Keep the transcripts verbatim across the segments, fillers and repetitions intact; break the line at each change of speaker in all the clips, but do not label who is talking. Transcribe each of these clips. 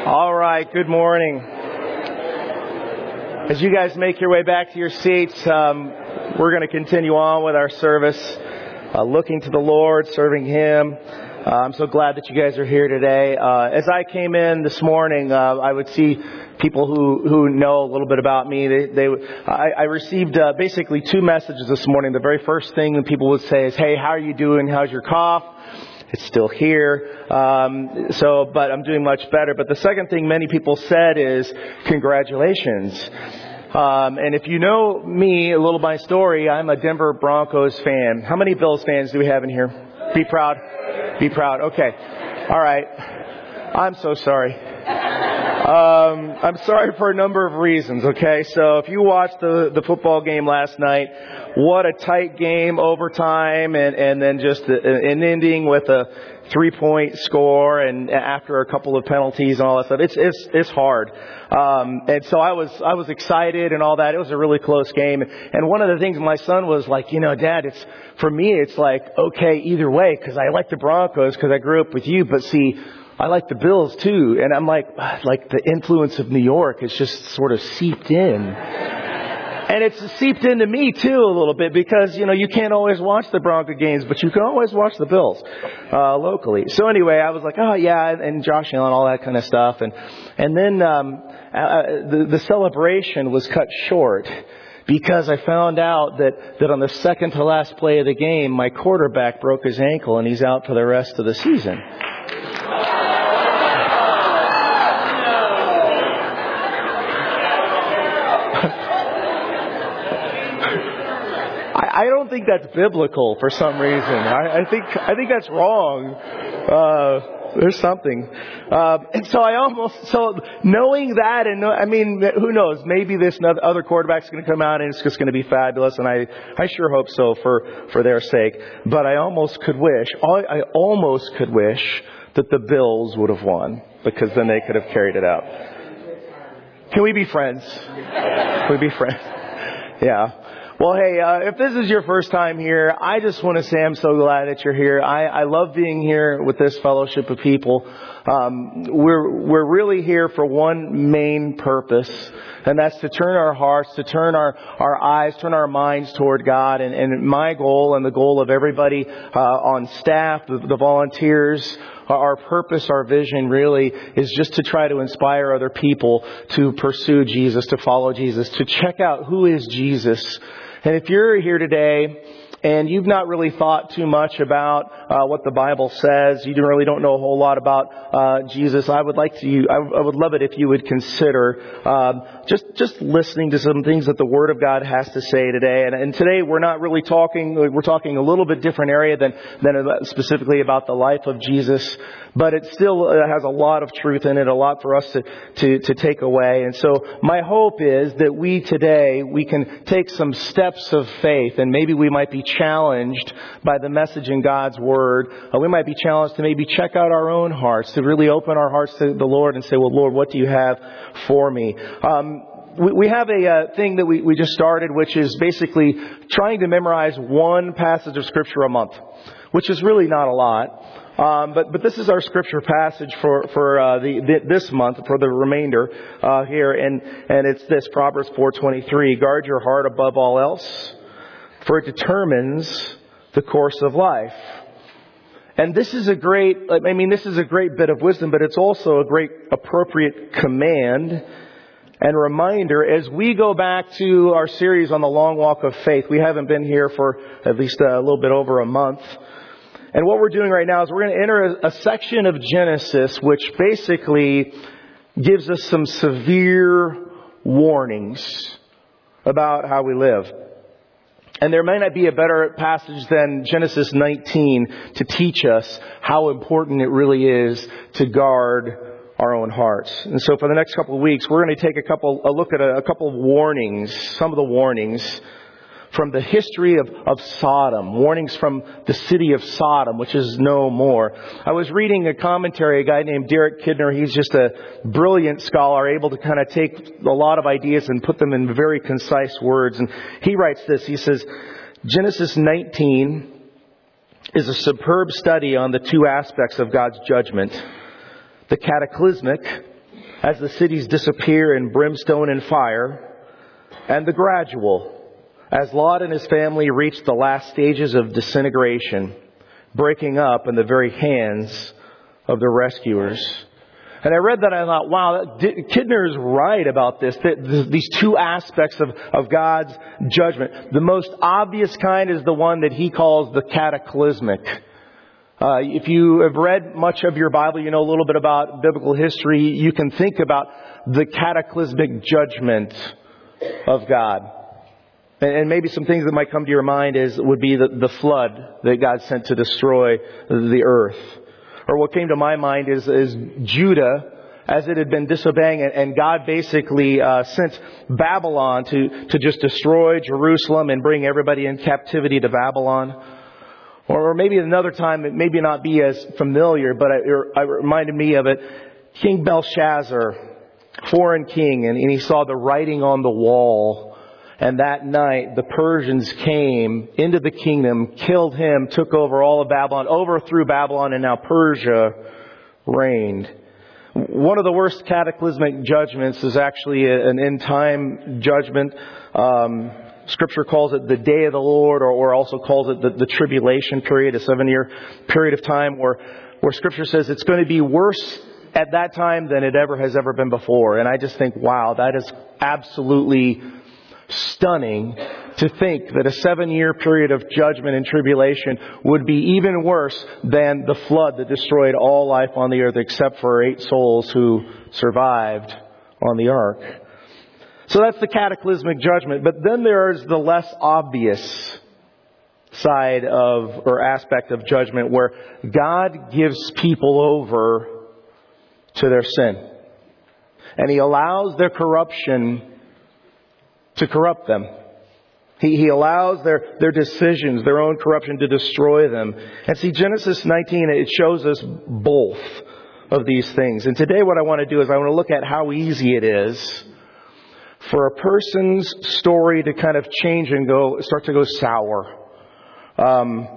All right, good morning. As you guys make your way back to your seats, um, we're going to continue on with our service, uh, looking to the Lord, serving Him. Uh, I'm so glad that you guys are here today. Uh, as I came in this morning, uh, I would see people who, who know a little bit about me. They, they I, I received uh, basically two messages this morning. The very first thing that people would say is, "Hey, how are you doing? How's your cough?" It's still here. Um, so, but I'm doing much better. But the second thing many people said is, congratulations. Um, and if you know me, a little my story, I'm a Denver Broncos fan. How many Bills fans do we have in here? Be proud. Be proud. Okay. All right. I'm so sorry. Um, I'm sorry for a number of reasons, okay? So if you watched the, the football game last night, what a tight game, overtime, and, and then just the, an ending with a three-point score and after a couple of penalties and all that stuff. It's, it's, it's hard. Um, and so I was, I was excited and all that. It was a really close game. And one of the things my son was like, you know, Dad, it's, for me, it's like, okay, either way, because I like the Broncos because I grew up with you, but see, I like the Bills too. And I'm like, like the influence of New York is just sort of seeped in. And it's seeped into me too a little bit because, you know, you can't always watch the Bronco games, but you can always watch the Bills, uh, locally. So anyway, I was like, oh yeah, and Josh Allen, all that kind of stuff. And, and then, um, uh, the, the celebration was cut short because I found out that, that on the second to last play of the game, my quarterback broke his ankle and he's out for the rest of the season. I don't think that's biblical for some reason. I, I think I think that's wrong. Uh, there's something. Uh, and so I almost, so knowing that, and I mean, who knows? Maybe this other quarterback's going to come out and it's just going to be fabulous. And I, I sure hope so for, for their sake. But I almost could wish, I almost could wish that the Bills would have won because then they could have carried it out. Can we be friends? Can we be friends? Yeah. Well, hey, uh, if this is your first time here, I just want to say I'm so glad that you're here. I, I love being here with this fellowship of people. Um, we're, we're really here for one main purpose, and that's to turn our hearts, to turn our, our eyes, turn our minds toward God. And, and my goal and the goal of everybody, uh, on staff, the, the volunteers, our purpose, our vision really is just to try to inspire other people to pursue Jesus, to follow Jesus, to check out who is Jesus. And if you're here today and you've not really thought too much about uh, what the Bible says, you really don't know a whole lot about uh, Jesus, I would like to, I, I would love it if you would consider um, just just listening to some things that the Word of God has to say today. And, and today we're not really talking, we're talking a little bit different area than, than specifically about the life of Jesus, but it still has a lot of truth in it, a lot for us to, to, to take away. And so my hope is that we today, we can take some steps of faith, and maybe we might be challenged by the message in God's Word. Uh, we might be challenged to maybe check out our own hearts, to really open our hearts to the Lord and say, well, Lord, what do you have for me? Um, we, we have a uh, thing that we, we just started, which is basically trying to memorize one passage of Scripture a month, which is really not a lot. Um, but, but this is our scripture passage for, for, uh, the, the, this month, for the remainder, uh, here. And, and it's this, Proverbs four twenty-three, guard your heart above all else, for it determines the course of life. And this is a great, I mean, this is a great bit of wisdom, but it's also a great appropriate command and reminder as we go back to our series on the long walk of faith. We haven't been here for at least a little bit over a month. And what we're doing right now is we're going to enter a, a section of Genesis which basically gives us some severe warnings about how we live. And there may not be a better passage than Genesis nineteen to teach us how important it really is to guard our own hearts. And so for the next couple of weeks, we're going to take a couple, a look at a, a couple of warnings, some of the warnings from the history of, of Sodom, warnings from the city of Sodom, which is no more. I was reading a commentary, a guy named Derek Kidner. He's just a brilliant scholar, able to kind of take a lot of ideas and put them in very concise words. And he writes this, he says, Genesis nineteen is a superb study on the two aspects of God's judgment, the cataclysmic as the cities disappear in brimstone and fire, and the gradual, as Lot and his family reach the last stages of disintegration, breaking up in the very hands of the rescuers. And I read that and I thought, wow, Kidner is right about this. These two aspects of, of God's judgment. The most obvious kind is the one that he calls the cataclysmic. Uh, if you have read much of your Bible, you know a little bit about biblical history, you can think about the cataclysmic judgment of God. And maybe some things that might come to your mind is would be the, the flood that God sent to destroy the earth. Or what came to my mind is, is Judah, as it had been disobeying, and God basically uh, sent Babylon to, to just destroy Jerusalem and bring everybody in captivity to Babylon. Or maybe another time, it maybe not be as familiar, but it, it reminded me of it. King Belshazzar, foreign king, and, and he saw the writing on the wall. And that night, the Persians came into the kingdom, killed him, took over all of Babylon, overthrew Babylon, and now Persia reigned. One of the worst cataclysmic judgments is actually an end-time judgment. Um, Scripture calls it the day of the Lord, or, or also calls it the, the tribulation period, a seven-year period of time where, where Scripture says it's going to be worse at that time than it ever has ever been before. And I just think, wow, that is absolutely stunning to think that a seven-year period of judgment and tribulation would be even worse than the flood that destroyed all life on the earth except for eight souls who survived on the ark. So that's the cataclysmic judgment. But then there's the less obvious side of, or aspect of judgment, where God gives people over to their sin. And He allows their corruption to corrupt them. He, he allows their, their decisions, their own corruption to destroy them. And see, Genesis nineteen, it shows us both of these things. And today what I want to do is I want to look at how easy it is for a person's story to kind of change and go, start to go sour. Um,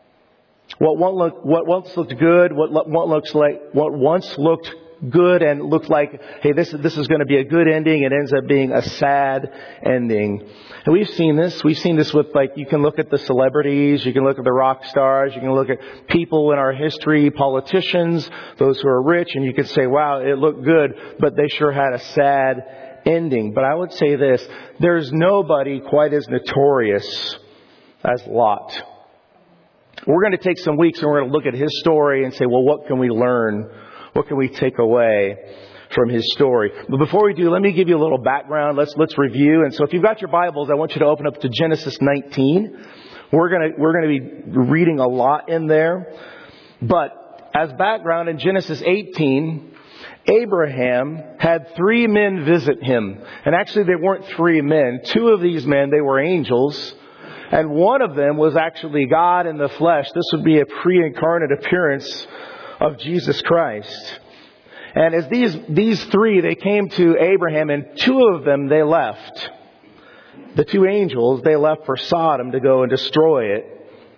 what one look, what once looked good, what what looks like, what once looked good and looked like, hey, this this is going to be a good ending, it ends up being a sad ending. And we've seen this. We've seen this with, like, you can look at the celebrities, you can look at the rock stars, you can look at people in our history, politicians, those who are rich, and you could say, wow, it looked good, but they sure had a sad ending. But I would say this, there's nobody quite as notorious as Lot. We're going to take some weeks and we're going to look at his story and say, well, what can we learn? What can we take away from his story? But before we do, let me give you a little background. Let's let's review. And so if you've got your Bibles, I want you to open up to Genesis nineteen. We're going to we're going to be reading a lot in there. But as background, in Genesis eighteen, Abraham had three men visit him. And actually they weren't three men. Two of these men, they were angels. And one of them was actually God in the flesh. This would be a pre-incarnate appearance of Jesus Christ. And as these these three, they came to Abraham, and two of them, they left. The two angels, they left for Sodom to go and destroy it.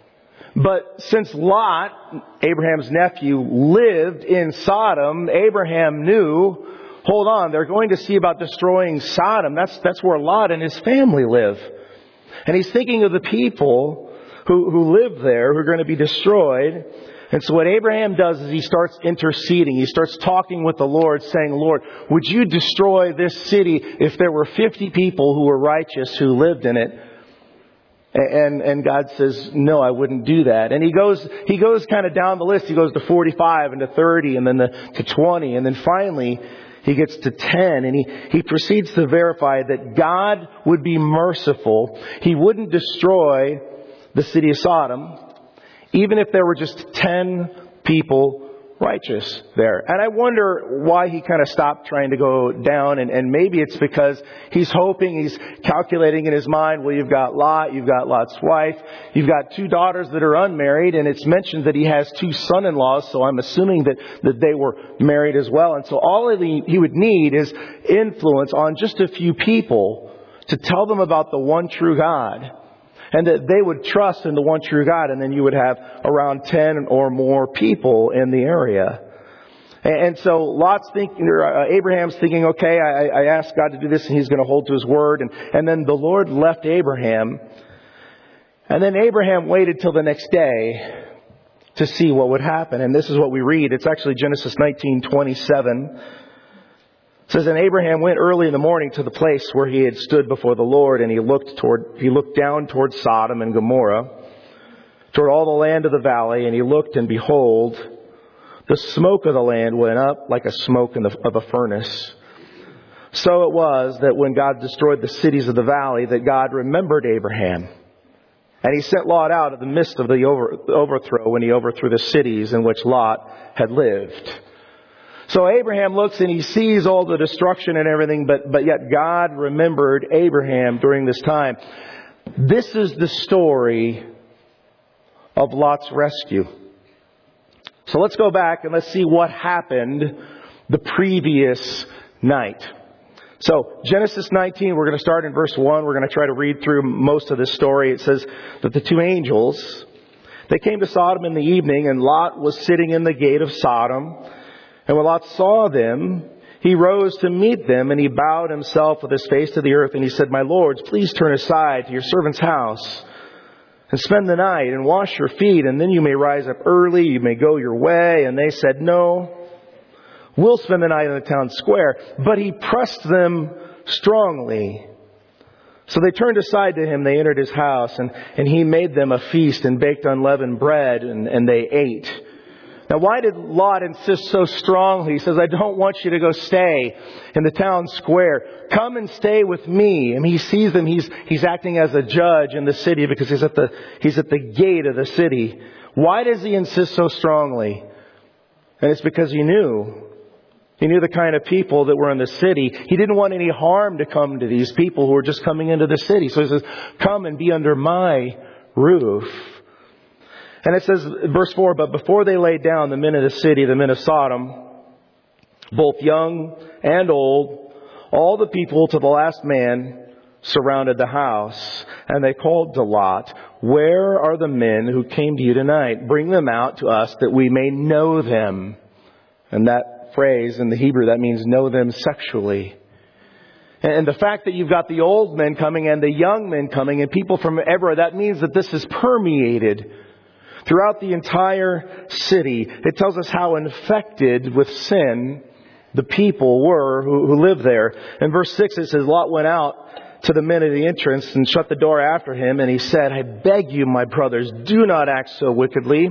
But since Lot, Abraham's nephew, lived in Sodom, Abraham knew, hold on, they're going to see about destroying Sodom. That's that's where Lot and his family live. And he's thinking of the people who, who live there, who are going to be destroyed. And so what Abraham does is he starts interceding. He starts talking with the Lord, saying, Lord, would you destroy this city if there were fifty people who were righteous who lived in it? And, and God says, no, I wouldn't do that. And he goes, he goes kind of down the list. He goes to forty-five and to thirty and then the, to twenty. And then finally he gets to ten, and he, he proceeds to verify that God would be merciful. He wouldn't destroy the city of Sodom, even if there were just ten people righteous there. And I wonder why he kind of stopped trying to go down. And, and maybe it's because he's hoping, he's calculating in his mind, well, you've got Lot, you've got Lot's wife, you've got two daughters that are unmarried, and it's mentioned that he has two son-in-laws, so I'm assuming that, that they were married as well. And so all he, he would need is influence on just a few people to tell them about the one true God. And that they would trust in the one true God. And then you would have around ten or more people in the area. And so Lot's thinking, or uh, Abraham's thinking, okay, I, I asked God to do this and He's going to hold to His word. And, and then the Lord left Abraham. And then Abraham waited till the next day to see what would happen. And this is what we read. It's actually Genesis nineteen twenty-seven. It says, and Abraham went early in the morning to the place where he had stood before the Lord, and he looked toward, he looked down toward Sodom and Gomorrah, toward all the land of the valley, and he looked, and behold, the smoke of the land went up like a smoke in the, of a furnace. So it was that when God destroyed the cities of the valley, that God remembered Abraham. And He sent Lot out of the midst of the over, overthrow when He overthrew the cities in which Lot had lived. So Abraham looks and he sees all the destruction and everything, but, but yet God remembered Abraham during this time. This is the story of Lot's rescue. So let's go back and let's see what happened the previous night. So Genesis nineteen, we're going to start in verse one. We're going to try to read through most of this story. It says that the two angels, they came to Sodom in the evening, and Lot was sitting in the gate of Sodom. And when Lot saw them, he rose to meet them, and he bowed himself with his face to the earth, and he said, my lords, please turn aside to your servant's house and spend the night and wash your feet, and then you may rise up early, you may go your way. And they said, no, we'll spend the night in the town square. But he pressed them strongly. So they turned aside to him, they entered his house, and, and he made them a feast and baked unleavened bread, and, and they ate. Now, why did Lot insist so strongly? He says, I don't want you to go stay in the town square. Come and stay with me. And he sees them. He's, he's acting as a judge in the city because he's at the, he's at the gate of the city. Why does he insist so strongly? And it's because he knew. He knew the kind of people that were in the city. He didn't want any harm to come to these people who were just coming into the city. So he says, come and be under my roof. And it says, verse four, but before they laid down, the men of the city, the men of Sodom, both young and old, all the people to the last man surrounded the house. And they called to Lot, where are the men who came to you tonight? Bring them out to us that we may know them. And that phrase in the Hebrew, that means know them sexually. And the fact that you've got the old men coming and the young men coming and people from everywhere, that means that this is permeated throughout the entire city. It tells us how infected with sin the people were who, who lived there. In verse six it says, Lot went out to the men of the entrance and shut the door after him. And he said, I beg you, my brothers, do not act so wickedly.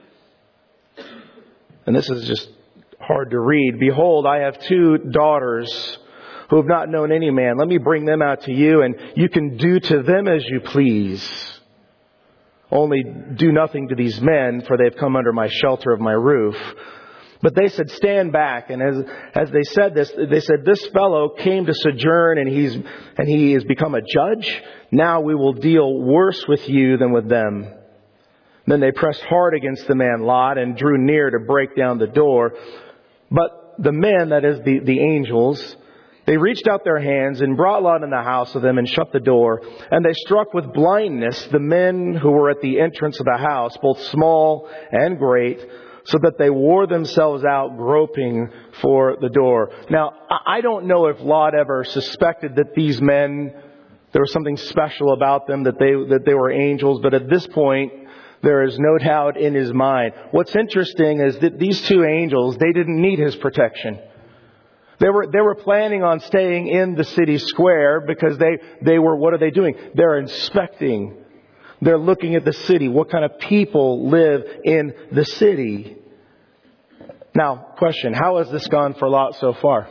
And this is just hard to read. Behold, I have two daughters who have not known any man. Let me bring them out to you, and you can do to them as you please. Only do nothing to these men, for they have come under my shelter of my roof. But they said, stand back. And as as they said this, they said, this fellow came to sojourn, and he's and he has become a judge. Now we will deal worse with you than with them. Then they pressed hard against the man Lot and drew near to break down the door. But the men, that is the, the angels, they reached out their hands and brought Lot in the house of them and shut the door. And they struck with blindness the men who were at the entrance of the house, both small and great, so that they wore themselves out groping for the door. Now, I don't know if Lot ever suspected that these men, there was something special about them, that they, that they were angels. But at this point, there is no doubt in his mind. What's interesting is that these two angels, they didn't need his protection. They were, they were planning on staying in the city square because they, they were, what are they doing? They're inspecting. They're looking at the city. What kind of people live in the city? Now, question, how has this gone for Lot so far?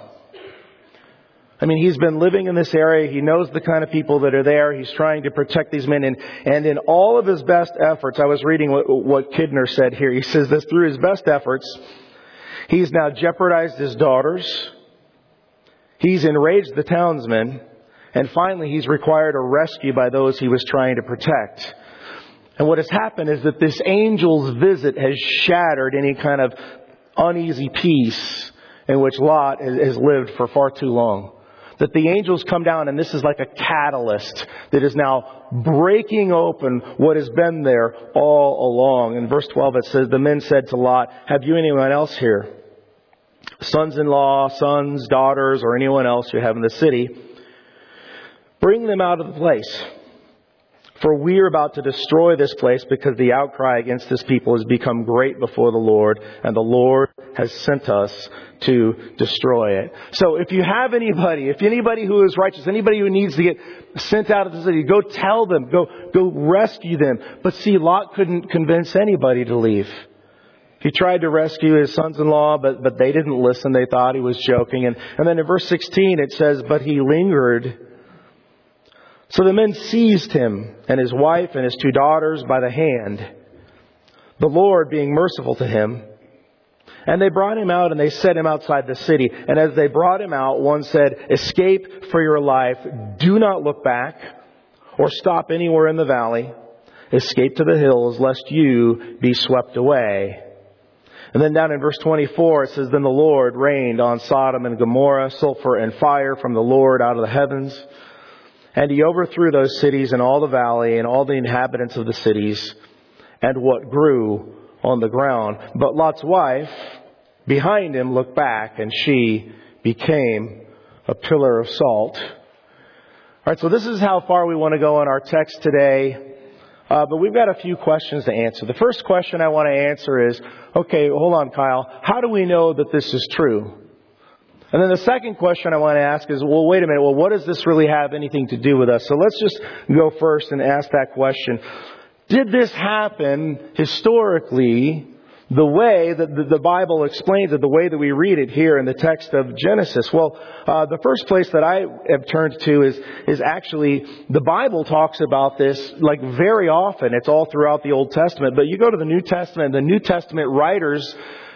I mean, he's been living in this area. He knows the kind of people that are there. He's trying to protect these men. And, and in all of his best efforts, I was reading what, what Kidner said here. He says this, through his best efforts, he's now jeopardized his daughters. He's enraged the townsmen. And finally, he's required a rescue by those he was trying to protect. And what has happened is that this angel's visit has shattered any kind of uneasy peace in which Lot has lived for far too long. That the angels come down, and this is like a catalyst that is now breaking open what has been there all along. In verse twelve it says, the men said to Lot, have you anyone else here? sons-in-law, sons, daughters, or anyone else you have in the city, bring them out of the place. For we are about to destroy this place because the outcry against this people has become great before the Lord, and the Lord has sent us to destroy it. So if you have anybody, if anybody who is righteous, anybody who needs to get sent out of the city, go tell them, go, go rescue them. But see, Lot couldn't convince anybody to leave. He tried to rescue his sons-in-law, but, but they didn't listen. They thought he was joking. And, and then in verse sixteen it says, but he lingered. So the men seized him and his wife and his two daughters by the hand, the Lord being merciful to him. And they brought him out and they set him outside the city. And as they brought him out, one said, escape for your life. Do not look back or stop anywhere in the valley. Escape to the hills, lest you be swept away. And then down in verse twenty-four, it says, then the Lord rained on Sodom and Gomorrah sulfur and fire from the Lord out of the heavens. And he overthrew those cities and all the valley and all the inhabitants of the cities and what grew on the ground. But Lot's wife behind him looked back, and she became a pillar of salt. All right, so this is how far we want to go in our text today. Uh, but we've got a few questions to answer. The first question I want to answer is, okay, hold on, Kyle. How do we know that this is true? And then the second question I want to ask is, well, wait a minute. Well, what does this really have anything to do with us? So let's just go first and ask that question. Did this happen historically the way that the Bible explains it, the way that we read it here in the text of Genesis? Well, uh, the first place that I have turned to is, is actually the Bible talks about this like very often. It's all throughout the Old Testament. But you go to the New Testament, the New Testament writers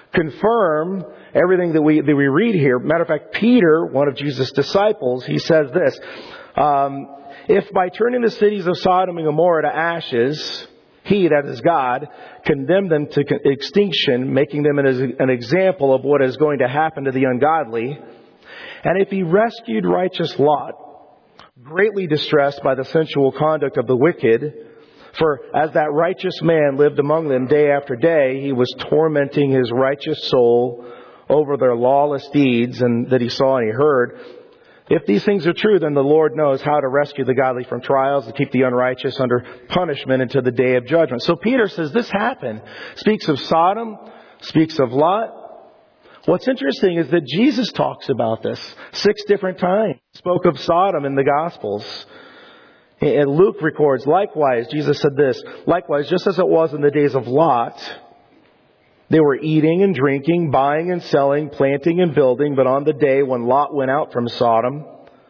confirm everything that we that we read here. Matter of fact, Peter, one of Jesus' disciples, he says this, um, if by turning the cities of Sodom and Gomorrah to ashes, he, that is God, condemned them to extinction, making them an, an example of what is going to happen to the ungodly, and if he rescued righteous Lot, greatly distressed by the sensual conduct of the wicked, for as that righteous man lived among them day after day, he was tormenting his righteous soul over their lawless deeds and that he saw and he heard. If these things are true, then the Lord knows how to rescue the godly from trials, to keep the unrighteous under punishment until the day of judgment. So Peter says this happened. Speaks of Sodom, speaks of Lot. What's interesting is that Jesus talks about this six different times. Spoke of Sodom in the Gospels. And Luke records, likewise, Jesus said this, likewise, just as it was in the days of Lot, they were eating and drinking, buying and selling, planting and building. But on the day when Lot went out from Sodom,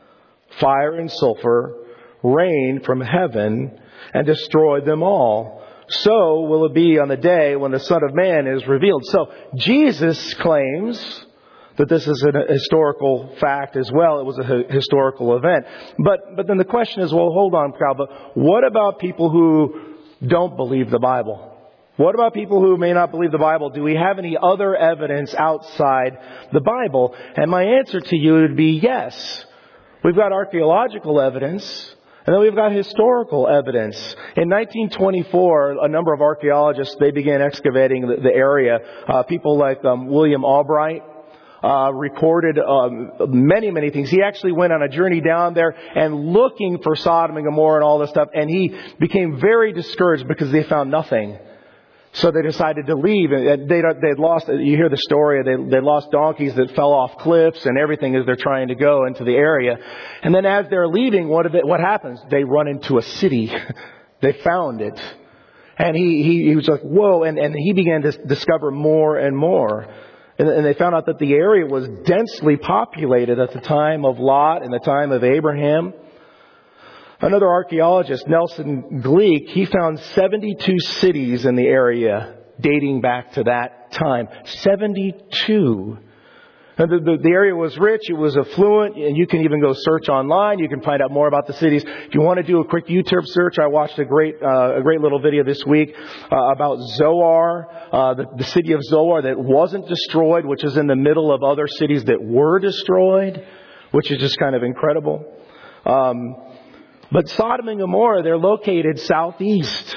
fire and sulfur rained from heaven and destroyed them all. So will it be on the day when the Son of Man is revealed. So Jesus claims that this is a historical fact as well. It was a historical event. But but then the question is, well, hold on, Kyle, but what about people who don't believe the Bible? What about people who may not believe the Bible? Do we have any other evidence outside the Bible? And my answer to you would be yes. We've got archaeological evidence, and then we've got historical evidence. In nineteen twenty-four, a number of archaeologists, they began excavating the, the area. Uh, people like um, William Albright, Uh, recorded um, many, many things. He actually went on a journey down there and looking for Sodom and Gomorrah and all this stuff. And he became very discouraged because they found nothing. So they decided to leave. And they they'd lost. You hear the story. They they lost donkeys that fell off cliffs and everything as they're trying to go into the area. And then as they're leaving, what did they, what happens? They run into a city. They found it, and he he, he was like, whoa! And and he began to discover more and more. And they found out that the area was densely populated at the time of Lot and the time of Abraham. Another archaeologist, Nelson Gleek, he found seventy-two cities in the area dating back to that time. seventy-two. And the, the, the area was rich, it was affluent, and you can even go search online. You can find out more about the cities. If you want to do a quick YouTube search, I watched a great uh, a great little video this week uh, about Zoar, uh, the, the city of Zoar that wasn't destroyed, which is in the middle of other cities that were destroyed, which is just kind of incredible. Um, but Sodom and Gomorrah, they're located southeast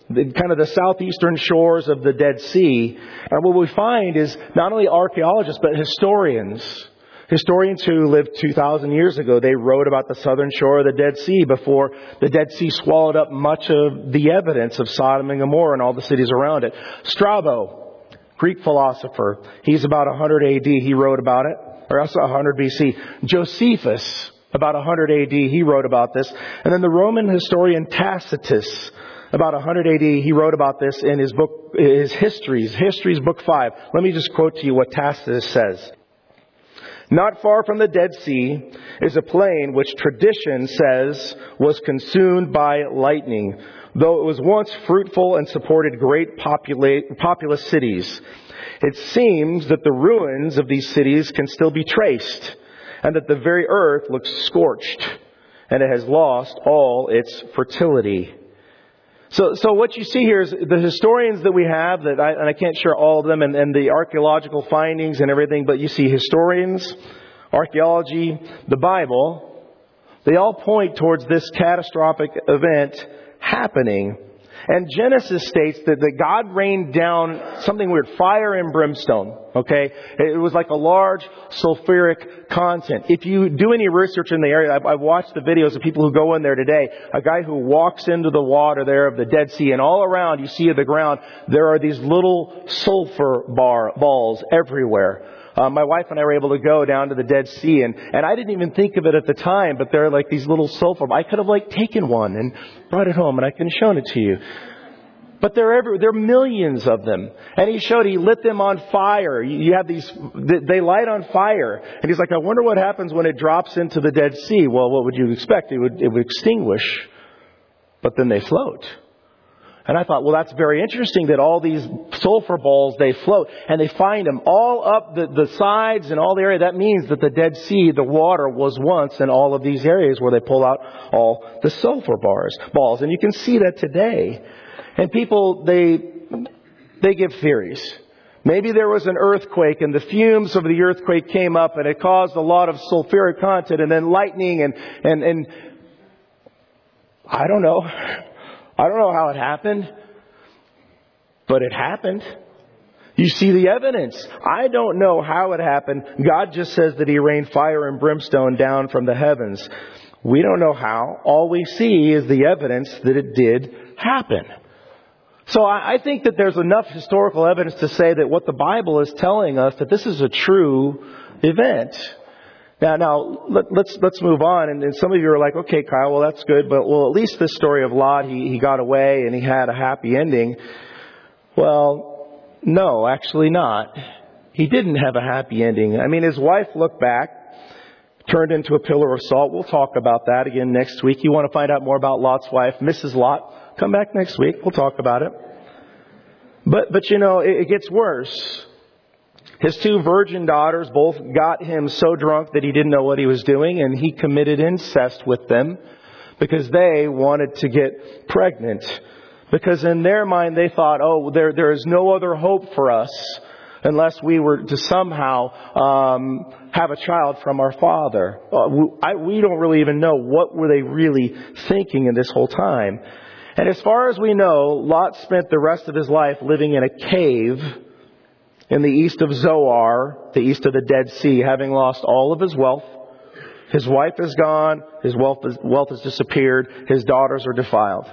the, kind of the southeastern shores of the Dead Sea. And what we find is not only archaeologists, but historians. Historians who lived two thousand years ago, they wrote about the southern shore of the Dead Sea before the Dead Sea swallowed up much of the evidence of Sodom and Gomorrah and all the cities around it. Strabo, Greek philosopher, he's about one hundred A D, he wrote about it, or also one hundred B C. Josephus, about one hundred A D, he wrote about this. And then the Roman historian Tacitus, about one hundred A D, he wrote about this in his book, his Histories, Histories, book five. Let me just quote to you what Tacitus says. Not far from the Dead Sea is a plain which tradition says was consumed by lightning, though it was once fruitful and supported great popula- populous cities. It seems that the ruins of these cities can still be traced, and that the very earth looks scorched, and it has lost all its fertility. So, so what you see here is the historians that we have, that I, and I can't share all of them, and, and the archaeological findings and everything, but you see historians, archaeology, the Bible, they all point towards this catastrophic event happening. And Genesis states that, that God rained down something weird, fire and brimstone. Okay? It was like a large sulfuric content. If you do any research in the area, I've, I've watched the videos of people who go in there today. A guy who walks into the water there of the Dead Sea, and all around you see at the ground, there are these little sulfur bar, balls everywhere. Uh, my wife and I were able to go down to the Dead Sea, and, and I didn't even think of it at the time, but they're like these little sulfur. I could have like taken one and brought it home, and I could have shown it to you. But there are every, there are millions of them. And he showed, he lit them on fire. You, you have these, they light on fire. And he's like, I wonder what happens when it drops into the Dead Sea. Well, what would you expect? It would, it would extinguish, but then they float. And I thought, well, that's very interesting that all these sulfur balls, they float. And they find them all up the, the sides and all the area. That means that the Dead Sea, the water, was once in all of these areas where they pull out all the sulfur bars, balls. And you can see that today. And people, they they give theories. Maybe there was an earthquake and the fumes of the earthquake came up and it caused a lot of sulfuric content and then lightning and, and, and I don't know. I don't know how it happened, but it happened. You see the evidence. I don't know how it happened. God just says that He rained fire and brimstone down from the heavens. We don't know how. All we see is the evidence that it did happen. So I think that there's enough historical evidence to say that what the Bible is telling us, that this is a true event. Now, now let, let's let's move on. And, and some of you are like, okay, Kyle, well, that's good. But, well, at least the story of Lot, he, he got away and he had a happy ending. Well, no, actually not. He didn't have a happy ending. I mean, his wife looked back, turned into a pillar of salt. We'll talk about that again next week. You want to find out more about Lot's wife, Missus Lot? Come back next week. We'll talk about it. But, but you know, it, it gets worse. His two virgin daughters both got him so drunk that he didn't know what he was doing, and he committed incest with them because they wanted to get pregnant. Because in their mind they thought, oh, there there is no other hope for us unless we were to somehow um, have a child from our father. Uh, we, I, we don't really even know what were they really thinking in this whole time. And as far as we know, Lot spent the rest of his life living in a cave in the east of Zoar, the east of the Dead Sea, having lost all of his wealth. His wife is gone. His wealth, is, wealth has disappeared. His daughters are defiled.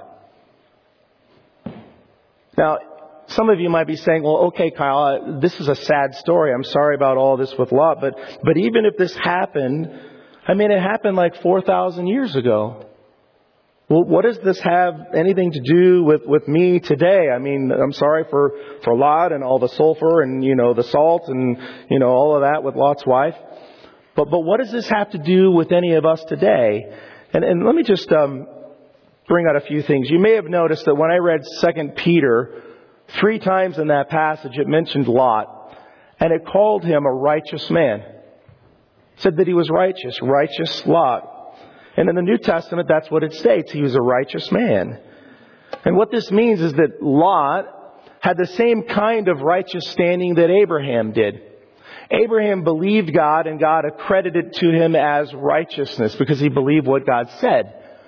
Now, some of you might be saying, well, okay, Kyle, this is a sad story. I'm sorry about all this with Lot. But, but even if this happened, I mean, it happened like four thousand years ago. Well, what does this have anything to do with, with me today? I mean, I'm sorry for, for Lot and all the sulfur and, you know, the salt and, you know, all of that with Lot's wife. But, but what does this have to do with any of us today? And, and let me just, um, bring out a few things. You may have noticed that when I read Second Peter, three times in that passage it mentioned Lot, and it called him a righteous man. It said that he was righteous, righteous Lot. And in the New Testament, that's what it states. He was a righteous man. And what this means is that Lot had the same kind of righteous standing that Abraham did. Abraham believed God, and God accredited to him as righteousness because he believed what God said.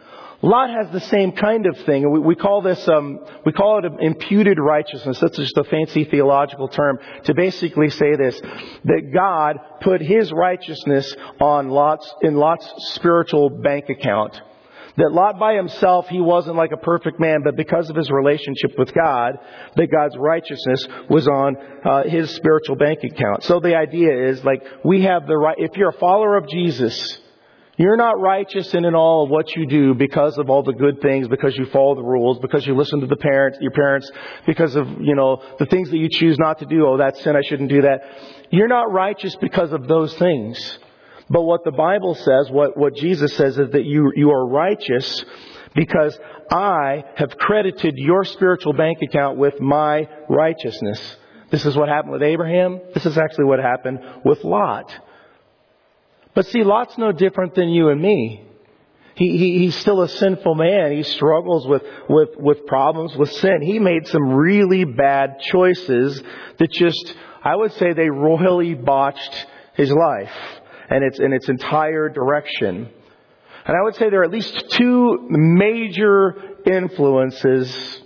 Lot has the same kind of thing. We, we call this, um, we call it imputed righteousness. That's just a fancy theological term to basically say this, that God put His righteousness on Lot's, in Lot's spiritual bank account. That Lot by himself, he wasn't like a perfect man, but because of his relationship with God, that God's righteousness was on uh, his spiritual bank account. So the idea is, like, we have the right, if you're a follower of Jesus, you're not righteous in, in all of what you do because of all the good things, because you follow the rules, because you listen to the parents, your parents, because of, you know, the things that you choose not to do. Oh, that's sin, I shouldn't do that. You're not righteous because of those things. But what the Bible says, what, what Jesus says is that you, you are righteous because I have credited your spiritual bank account with my righteousness. This is what happened with Abraham. This is actually what happened with Lot. But see, Lot's no different than you and me. He, he, he's still a sinful man. He struggles with, with, with problems with sin. He made some really bad choices that just, I would say they royally botched his life and its, in its entire direction. And I would say there are at least two major influences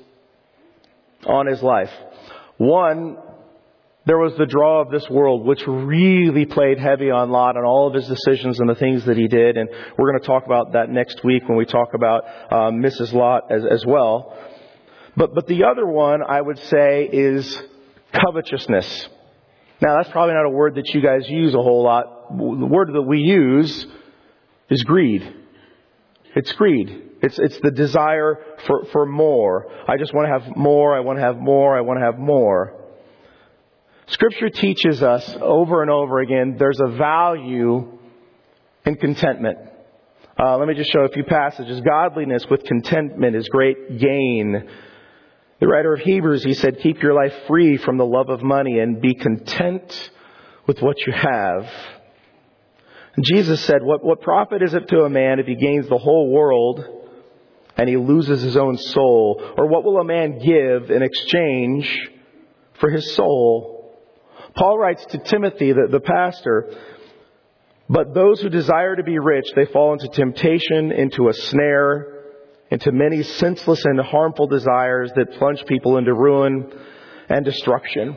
on his life. One, there was the draw of this world, which really played heavy on Lot and all of his decisions and the things that he did. And we're going to talk about that next week when we talk about um, Missus Lot as, as well. But but the other one, I would say, is covetousness. Now, that's probably not a word that you guys use a whole lot. The word that we use is greed. It's greed. It's it's the desire for, for more. I just want to have more. I want to have more. I want to have more. Scripture teaches us over and over again there's a value in contentment. Uh, let me just show a few passages. Godliness with contentment is great gain. The writer of Hebrews, he said, keep your life free from the love of money and be content with what you have. And Jesus said, what, what profit is it to a man if he gains the whole world and he loses his own soul? Or what will a man give in exchange for his soul? Paul writes to Timothy, the, the pastor, but those who desire to be rich, they fall into temptation, into a snare, into many senseless and harmful desires that plunge people into ruin and destruction.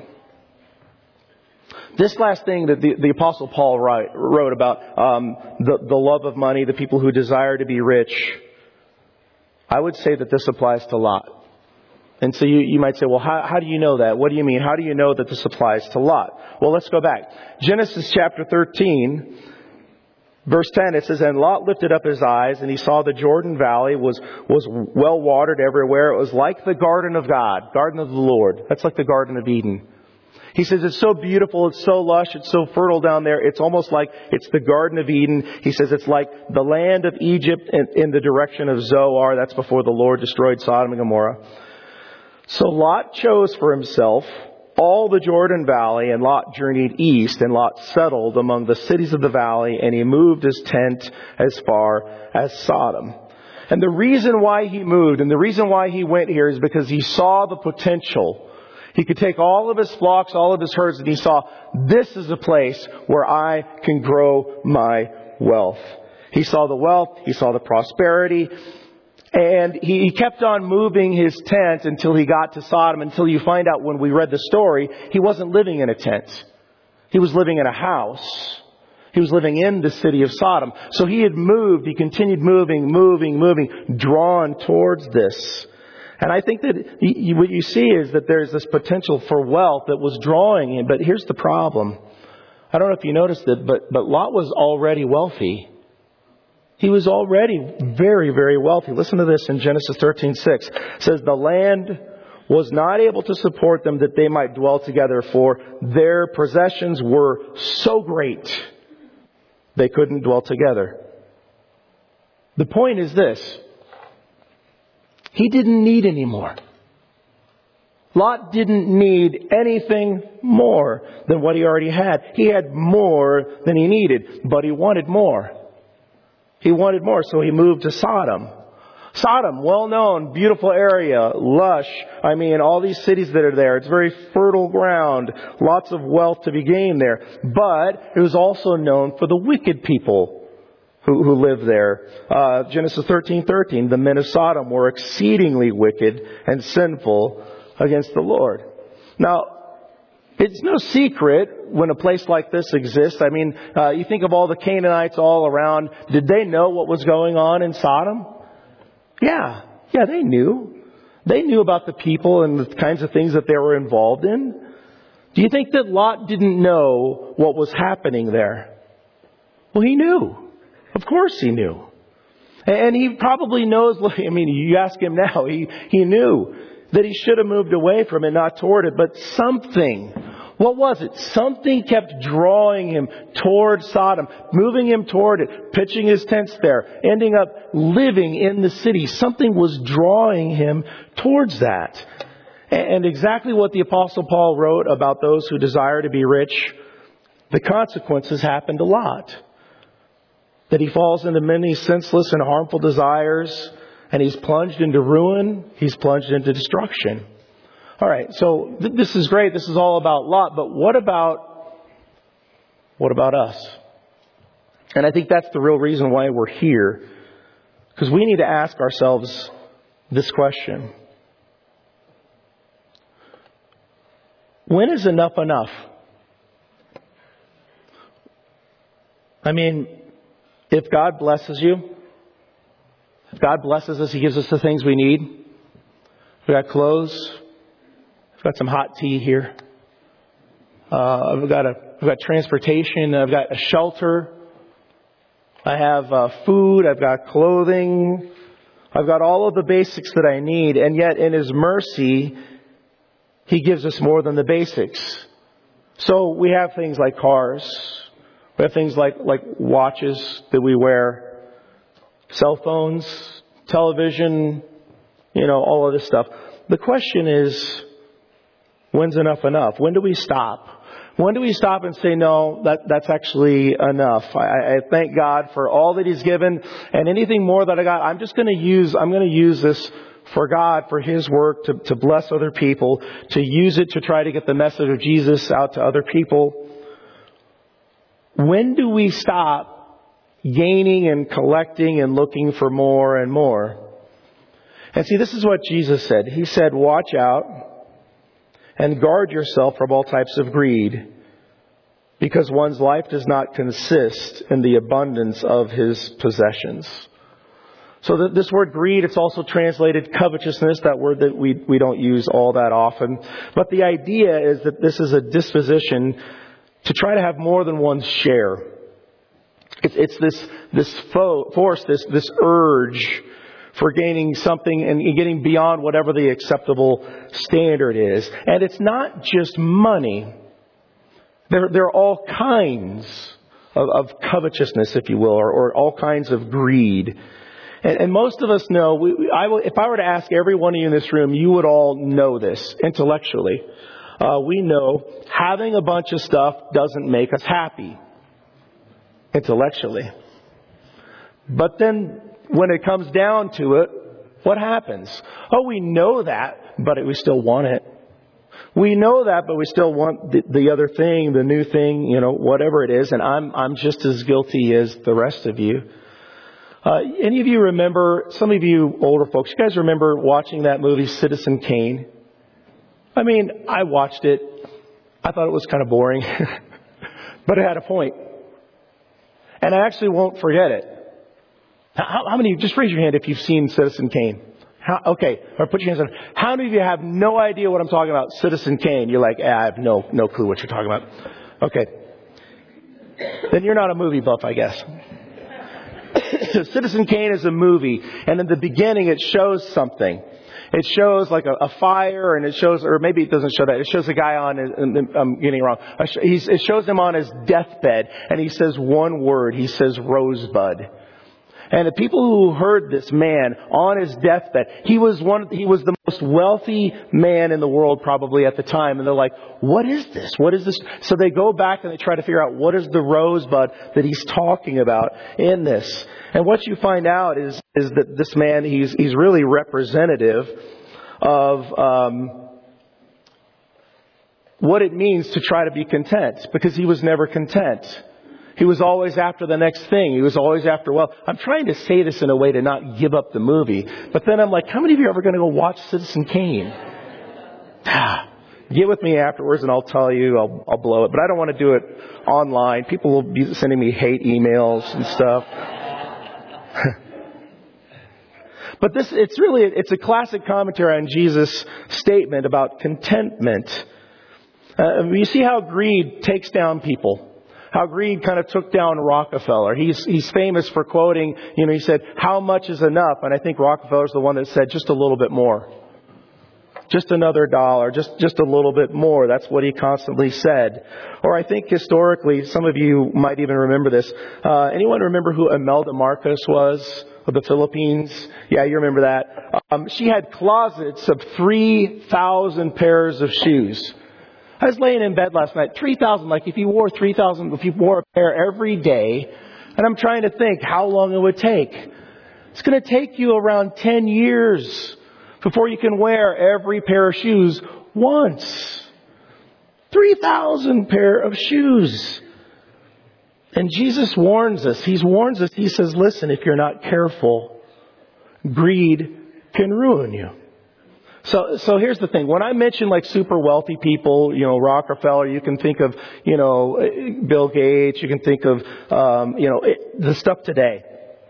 This last thing that the, the Apostle Paul write, wrote about, um, the, the love of money, the people who desire to be rich, I would say that this applies to Lot. And so you, you might say, well, how, how do you know that? What do you mean? How do you know that this applies to Lot? Well, let's go back. Genesis chapter thirteen, verse ten, it says, and Lot lifted up his eyes and he saw the Jordan Valley was, was well watered everywhere. It was like the garden of God, garden of the Lord. That's like the Garden of Eden. He says it's so beautiful, it's so lush, it's so fertile down there. It's almost like it's the Garden of Eden. He says it's like the land of Egypt in, in the direction of Zoar. That's before the Lord destroyed Sodom and Gomorrah. So Lot chose for himself all the Jordan Valley, and Lot journeyed east, and Lot settled among the cities of the valley, and he moved his tent as far as Sodom. And the reason why he moved, and the reason why he went here is because he saw the potential. He could take all of his flocks, all of his herds, and he saw, this is a place where I can grow my wealth. He saw the wealth, he saw the prosperity, and he, he kept on moving his tent until he got to Sodom, until you find out when we read the story, he wasn't living in a tent. He was living in a house. He was living in the city of Sodom. So he had moved, he continued moving, moving, moving, drawn towards this. And I think that you, what you see is that there's this potential for wealth that was drawing him. But here's the problem. I don't know if you noticed it, but, but Lot was already wealthy. He was already very, very wealthy. Listen to this in Genesis thirteen six. It says, the land was not able to support them that they might dwell together, for their possessions were so great they couldn't dwell together. The point is this. He didn't need any more. Lot didn't need anything more than what he already had. He had more than he needed, but he wanted more. He wanted more, so he moved to Sodom. Sodom, well-known, beautiful area, lush. I mean, all these cities that are there. It's very fertile ground. Lots of wealth to be gained there. But it was also known for the wicked people who, who lived there. Uh, Genesis thirteen thirteen, the men of Sodom were exceedingly wicked and sinful against the Lord. Now, it's no secret when a place like this exists. I mean, uh, you think of all the Canaanites all around. Did they know what was going on in Sodom? Yeah. Yeah, they knew. They knew about the people and the kinds of things that they were involved in. Do you think that Lot didn't know what was happening there? Well, he knew. Of course he knew. And he probably knows, I mean, you ask him now, he, he knew that he should have moved away from it, not toward it. But something, what was it? Something kept drawing him toward Sodom, moving him toward it, pitching his tents there, ending up living in the city. Something was drawing him towards that. And exactly what the Apostle Paul wrote about those who desire to be rich, the consequences happened to Lot. That he falls into many senseless and harmful desires, and he's plunged into ruin. He's plunged into destruction. All right, so th- this is great. This is all about Lot. But what about, what about us? And I think that's the real reason why we're here. Because we need to ask ourselves this question. When is enough enough? I mean, if God blesses you, if God blesses us, He gives us the things we need. We've got clothes. I've got some hot tea here. Uh, I've got a, I've got transportation. I've got a shelter. I have uh, food. I've got clothing. I've got all of the basics that I need. And yet in His mercy, He gives us more than the basics. So we have things like cars. We have things like, like watches that we wear, cell phones, television, you know, all of this stuff. The question is, when's enough enough? When do we stop? When do we stop and say, no, that, that's actually enough? I, I thank God for all that He's given, and anything more that I got, I'm just going to use, I'm going to use this for God, for His work, to, to bless other people, to use it to try to get the message of Jesus out to other people. When do we stop gaining and collecting and looking for more and more? And see, this is what Jesus said. He said, watch out and guard yourself from all types of greed, because one's life does not consist in the abundance of his possessions. So that this word greed, it's also translated covetousness, that word that we, we don't use all that often. But the idea is that this is a disposition to try to have more than one's share. It's, it's this, this fo- force, this, this urge for gaining something and getting beyond whatever the acceptable standard is. And it's not just money. There, there are all kinds of, of covetousness, if you will, or, or all kinds of greed. And, and most of us know, we, I will, if I were to ask every one of you in this room, you would all know this intellectually. Uh, we know having a bunch of stuff doesn't make us happy intellectually. But then when it comes down to it, what happens? Oh, we know that, but we still want it. We know that, but we still want the, the other thing, the new thing, you know, whatever it is. And I'm I'm just as guilty as the rest of you. Uh, any of you remember, some of you older folks, you guys remember watching that movie Citizen Kane? I mean, I watched it. I thought it was kind of boring, but it had a point. And I actually won't forget it. How, how many, just raise your hand if you've seen Citizen Kane. How, okay, or put your hands on. How many of you have no idea what I'm talking about? Citizen Kane. You're like, eh, I have no, no clue what you're talking about. Okay. Then you're not a movie buff, I guess. Citizen Kane is a movie, and in the beginning it shows something. It shows like a, a fire, and it shows, or maybe it doesn't show that. It shows a guy on his, I'm getting it wrong. He's, it shows him on his deathbed, and he says one word. He says Rosebud. And the people who heard this man on his deathbed, he was one, he was the most wealthy man in the world probably at the time. And they're like, what is this? What is this? So they go back and they try to figure out what is the rosebud that he's talking about in this. And what you find out is, is that this man, he's, he's really representative of, um, what it means to try to be content, because he was never content. He was always after the next thing. He was always after, well, I'm trying to say this in a way to not give up the movie. But then I'm like, how many of you are ever going to go watch Citizen Kane? Get with me afterwards and I'll tell you, I'll, I'll blow it. But I don't want to do it online. People will be sending me hate emails and stuff. But this, it's really, it's a classic commentary on Jesus' statement about contentment. Uh, you see how greed takes down people. How greed kind of took down Rockefeller. He's, he's famous for quoting, you know, he said, how much is enough? And I think Rockefeller's the one that said just a little bit more. Just another dollar, just, just a little bit more. That's what he constantly said. Or I think historically, some of you might even remember this. Uh, anyone remember who Imelda Marcos was of the Philippines? Yeah, you remember that. Um, she had closets of three thousand pairs of shoes. I was laying in bed last night, three thousand, like if you wore three thousand, if you wore a pair every day, and I'm trying to think how long it would take. It's going to take you around ten years before you can wear every pair of shoes once. three thousand pair of shoes. And Jesus warns us. He warns us. He says, listen, if you're not careful, greed can ruin you. So, so here's the thing. When I mention like super wealthy people, you know, Rockefeller, you can think of, you know, Bill Gates, you can think of, um, you know, it, the stuff today.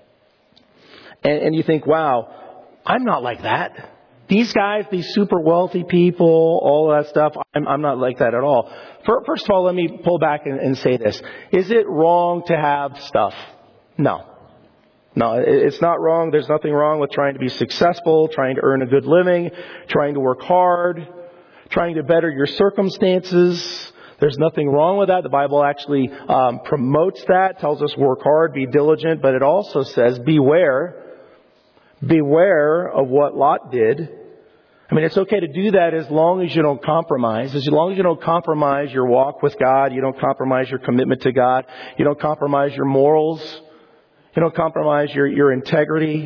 And, and you think, wow, I'm not like that. These guys, these super wealthy people, all that stuff, I'm, I'm not like that at all. First of all, let me pull back and, and say this. Is it wrong to have stuff? No. No, it's not wrong. There's nothing wrong with trying to be successful, trying to earn a good living, trying to work hard, trying to better your circumstances. There's nothing wrong with that. The Bible actually um, promotes that, tells us work hard, be diligent, but it also says beware, beware of what Lot did. I mean, it's okay to do that as long as you don't compromise. As long as you don't compromise your walk with God, you don't compromise your commitment to God, you don't compromise your morals, you don't compromise your, your integrity.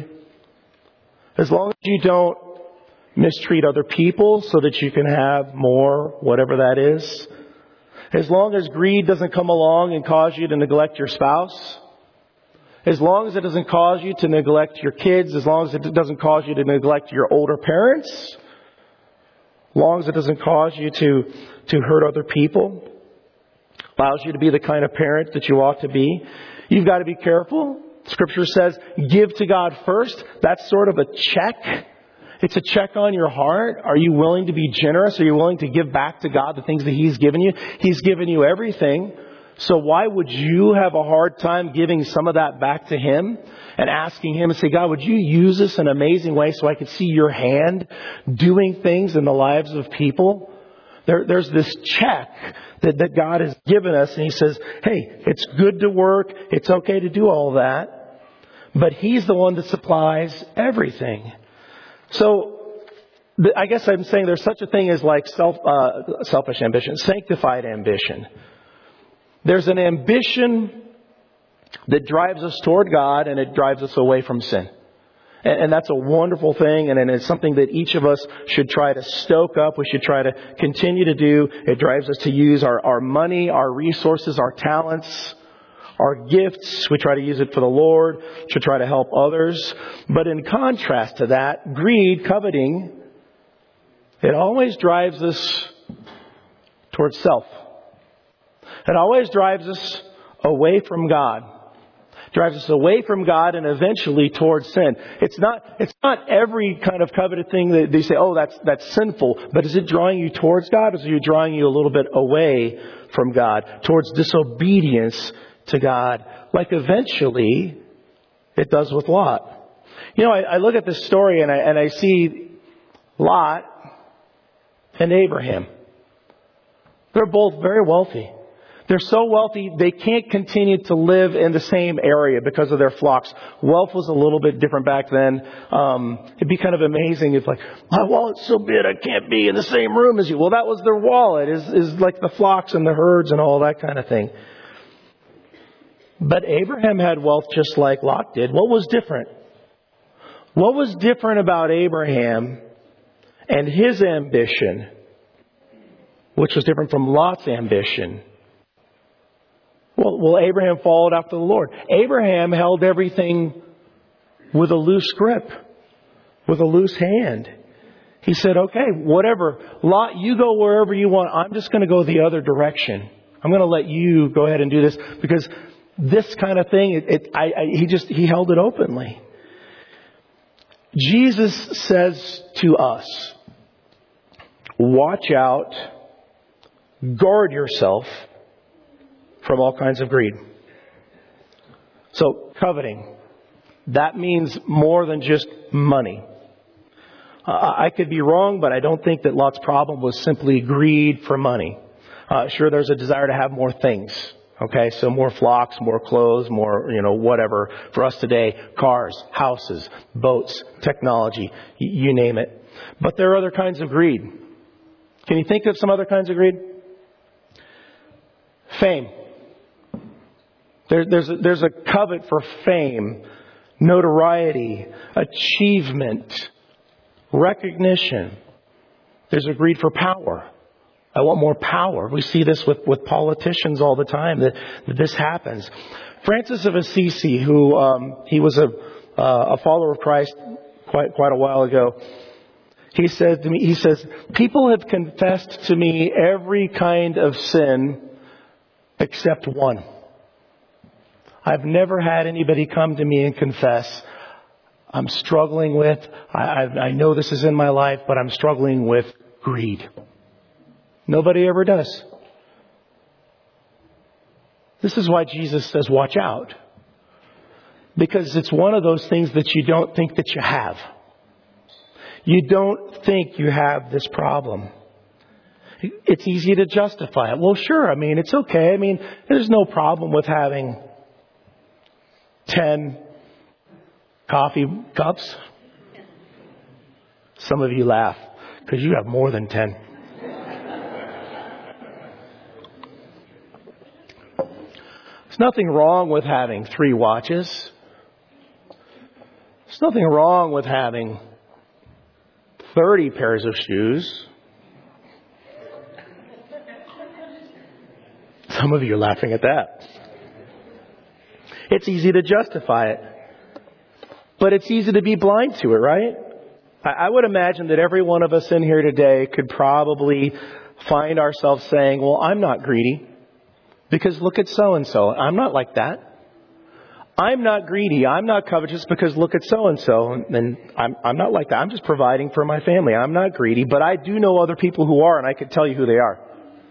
As long as you don't mistreat other people so that you can have more, whatever that is. As long as greed doesn't come along and cause you to neglect your spouse. As long as it doesn't cause you to neglect your kids. As long as it doesn't cause you to neglect your older parents. As long as it doesn't cause you to, to hurt other people. Allows you to be the kind of parent that you ought to be. You've got to be careful. Scripture says, give to God first. That's sort of a check. It's a check on your heart. Are you willing to be generous? Are you willing to give back to God the things that He's given you? He's given you everything. So why would you have a hard time giving some of that back to Him and asking Him and say, God, would you use this in an amazing way so I could see your hand doing things in the lives of people? There, there's this check that, that God has given us, and He says, hey, it's good to work. It's okay to do all that. But He's the one that supplies everything. So I guess I'm saying there's such a thing as like self, uh, selfish ambition, sanctified ambition. There's an ambition that drives us toward God and it drives us away from sin. And, and that's a wonderful thing, and, and it's something that each of us should try to stoke up. We should try to continue to do. It drives us to use our, our money, our resources, our talents, our gifts. We try to use it for the Lord, to try to help others. But in contrast to that, greed, coveting, it always drives us towards self. It always drives us away from God. Drives us away from God and eventually towards sin. It's not, it's not every kind of coveted thing that they say, oh, that's, that's sinful. But is it drawing you towards God, or is it drawing you a little bit away from God? Towards disobedience to God. Like eventually it does with Lot. You know, I, I look at this story and I, and I see Lot and Abraham. They're both very wealthy. They're so wealthy, they can't continue to live in the same area because of their flocks. Wealth was a little bit different back then. Um, it'd be kind of amazing if like, my wallet's so big I can't be in the same room as you. Well, that was their wallet, is, is like the flocks and the herds and all that kind of thing. But Abraham had wealth just like Lot did. What was different? What was different about Abraham and his ambition, which was different from Lot's ambition? Well, well, Abraham followed after the Lord. Abraham held everything with a loose grip, with a loose hand. He said, okay, whatever. Lot, you go wherever you want. I'm just going to go the other direction. I'm going to let you go ahead and do this, because this kind of thing, it, it, I, I, he just, he held it openly. Jesus says to us, watch out, guard yourself from all kinds of greed. So, coveting. That means more than just money. Uh, I could be wrong, but I don't think that Lot's problem was simply greed for money. Uh, sure, there's a desire to have more things. Okay, so more flocks, more clothes, more, you know, whatever. For us today, cars, houses, boats, technology, y- you name it. But there are other kinds of greed. Can you think of some other kinds of greed? Fame. There, there's, a, there's a covet for fame, notoriety, achievement, recognition. There's a greed for power. I want more power. We see this with, with politicians all the time, that, that this happens. Francis of Assisi, who um, he was a, uh, a follower of Christ quite quite a while ago, he said to me, he says, people have confessed to me every kind of sin except one. I've never had anybody come to me and confess, I'm struggling with, I, I, I know this is in my life, but I'm struggling with greed. Nobody ever does. This is why Jesus says, watch out. Because it's one of those things that you don't think that you have. You don't think you have this problem. It's easy to justify it. Well, sure. I mean, it's okay. I mean, there's no problem with having ten coffee cups. Some of you laugh because you have more than ten. There's nothing wrong with having three watches. There's nothing wrong with having thirty pairs of shoes. Some of you are laughing at that. It's easy to justify it. But it's easy to be blind to it, right? I would imagine that every one of us in here today could probably find ourselves saying, well, I'm not greedy. Because look at so-and-so. I'm not like that. I'm not greedy. I'm not covetous because look at so-and-so. And I'm, I'm not like that. I'm just providing for my family. I'm not greedy. But I do know other people who are, and I can tell you who they are.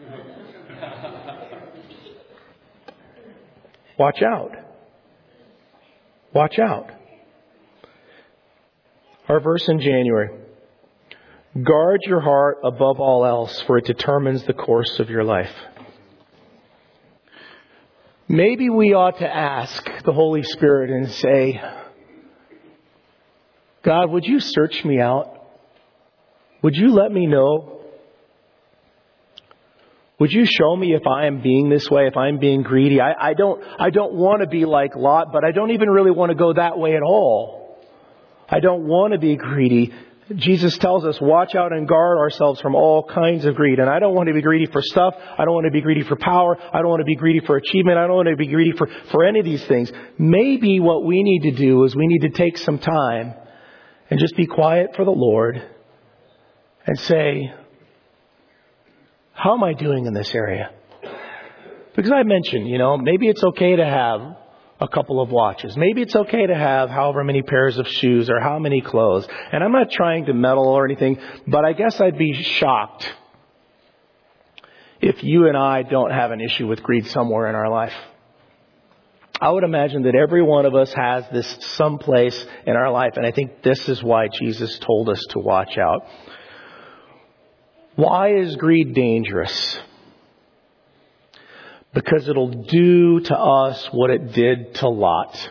Watch out. Watch out. Our verse in January. Guard your heart above all else, for it determines the course of your life. Maybe we ought to ask the Holy Spirit and say, God, would you search me out? Would you let me know? Would you show me if I am being this way, if I'm being greedy? I, I don't, I don't want to be like Lot, but I don't even really want to go that way at all. I don't want to be greedy. Jesus tells us, watch out and guard ourselves from all kinds of greed. And I don't want to be greedy for stuff. I don't want to be greedy for power. I don't want to be greedy for achievement. I don't want to be greedy for, for any of these things. Maybe what we need to do is we need to take some time and just be quiet for the Lord and say, how am I doing in this area? Because I mentioned, you know, maybe it's okay to have a couple of watches. Maybe it's okay to have however many pairs of shoes or how many clothes. And I'm not trying to meddle or anything, but I guess I'd be shocked if you and I don't have an issue with greed somewhere in our life. I would imagine that every one of us has this someplace in our life. And I think this is why Jesus told us to watch out. Why is greed dangerous? Because it'll do to us what it did to Lot.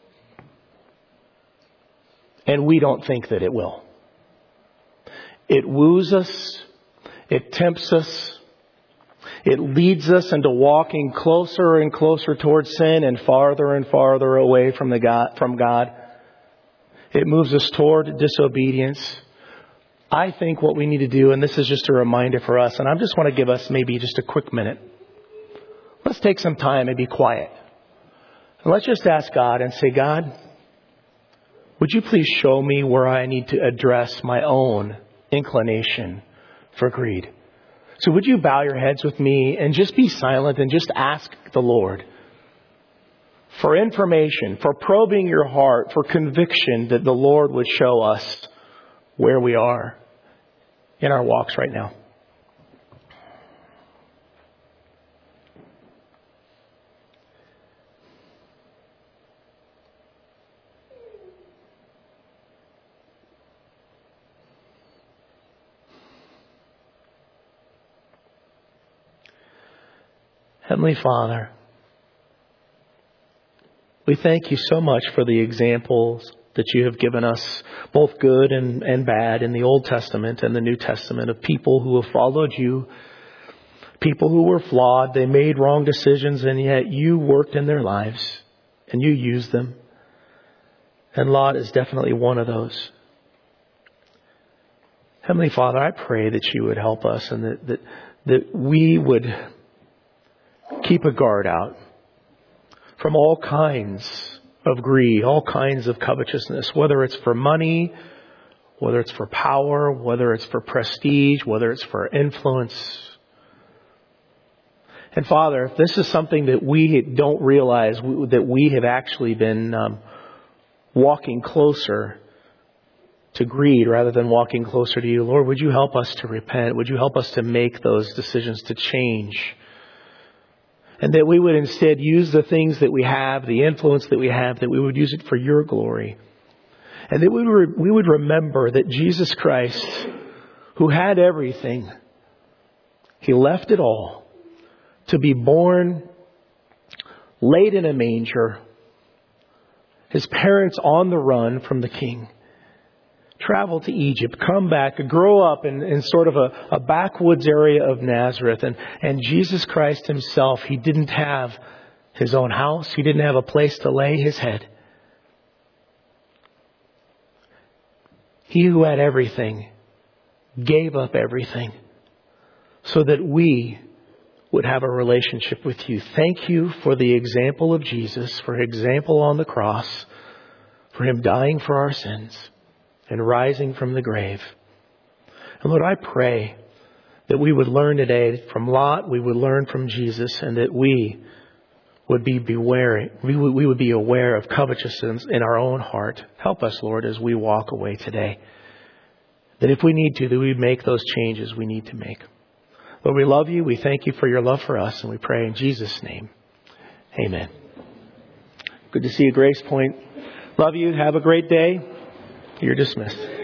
And we don't think that it will. It woos us. It tempts us. It leads us into walking closer and closer towards sin and farther and farther away from the God, from God. It moves us toward disobedience. I think what we need to do, and this is just a reminder for us, and I just want to give us maybe just a quick minute. let's take some time and be quiet. And let's just ask God and say, God, would you please show me where I need to address my own inclination for greed? So would you bow your heads with me and just be silent and just ask the Lord for information, for probing your heart, for conviction that the Lord would show us where we are in our walks right now. Heavenly Father, we thank you so much for the examples that you have given us, both good and, and bad, in the Old Testament and the New Testament, of people who have followed you, people who were flawed, they made wrong decisions, and yet you worked in their lives and you used them. And Lot is definitely one of those. Heavenly Father, I pray that you would help us and that, that, that we would keep a guard out from all kinds of greed, all kinds of covetousness, whether it's for money, whether it's for power, whether it's for prestige, whether it's for influence. And Father, if this is something that we don't realize, that we have actually been um, walking closer to greed rather than walking closer to you, Lord, would you help us to repent? Would you help us to make those decisions to change? And that we would instead use the things that we have, the influence that we have, that we would use it for your glory. And that we would, we would remember that Jesus Christ, who had everything, he left it all to be born, laid in a manger, his parents on the run from the king, travel to Egypt, come back, grow up in, in sort of a, a backwoods area of Nazareth. And, and Jesus Christ himself, he didn't have his own house. He didn't have a place to lay his head. He who had everything gave up everything so that we would have a relationship with you. Thank you for the example of Jesus, for his example on the cross, for him dying for our sins and rising from the grave. And Lord, I pray that we would learn today from Lot, we would learn from Jesus, and that we would be beware, we would, we would be aware of covetousness in our own heart. Help us, Lord, as we walk away today. That if we need to, that we would make those changes we need to make. Lord, we love you. We thank you for your love for us, and we pray in Jesus' name. Amen. Good to see you, Grace Point. Love you. Have a great day. You're dismissed.